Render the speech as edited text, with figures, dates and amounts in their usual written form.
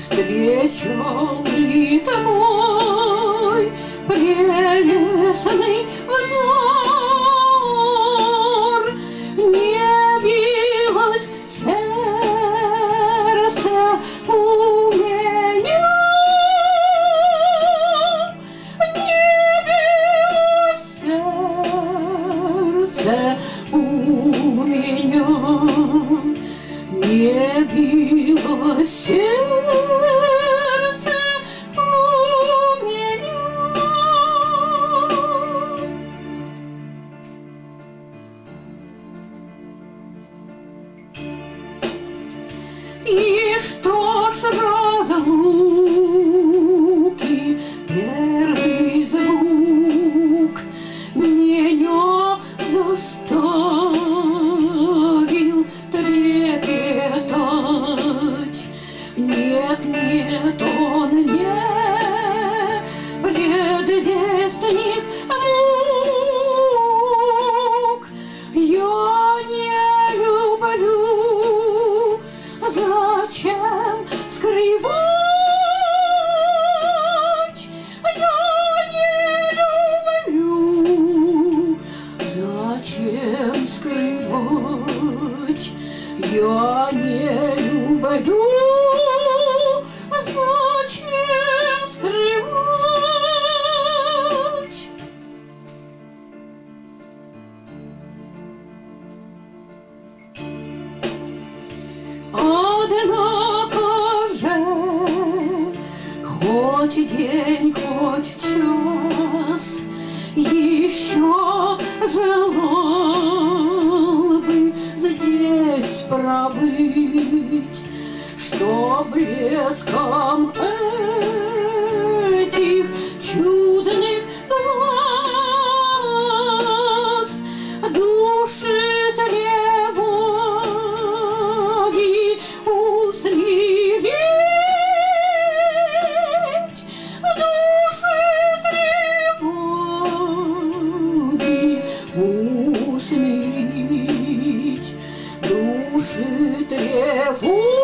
Встречал ли ты мой прелестный взор? Не билось сердце у меня, не билось сердце у меня, не билось сердце у меня. И что ж разлуки первый звук меня заставил трепетать? Нет, нет, он не предвестник мук. Я не люблю, зачем скрывать? Я не люблю, зачем скрывать? Я не люблю, зачем скрывать? Однако же хоть день, хоть час еще желал бы здесь пробыть, что блеском этих чудных глаз души тревоги усмирить, души тревоги усмирить, души тревоги.